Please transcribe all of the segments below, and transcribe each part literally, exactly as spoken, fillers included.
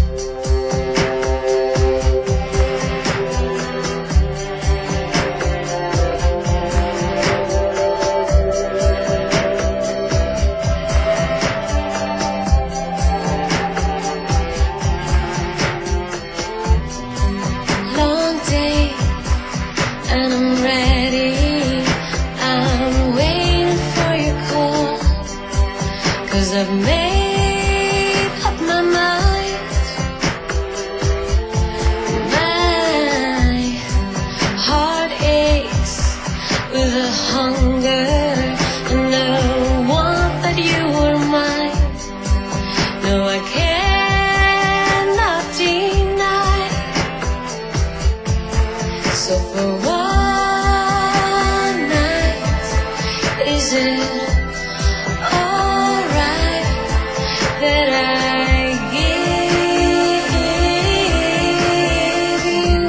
And I'm ready, I'm waiting for your call, 'cause I've made up my mind. My heart aches with a hunger, and I want that you were mine. No, I cannot deny. So for one night, is it alright that I give you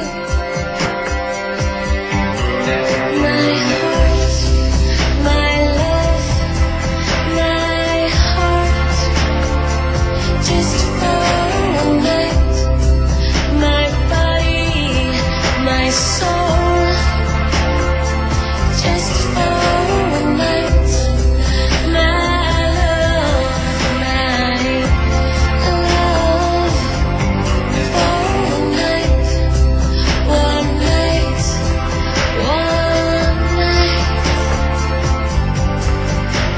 my heart, my love, my heart, just for one night, my body, my soul, just for one night, my love, my love, for one night, one night, one night.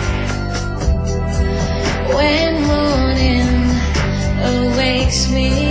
When morning awakes me,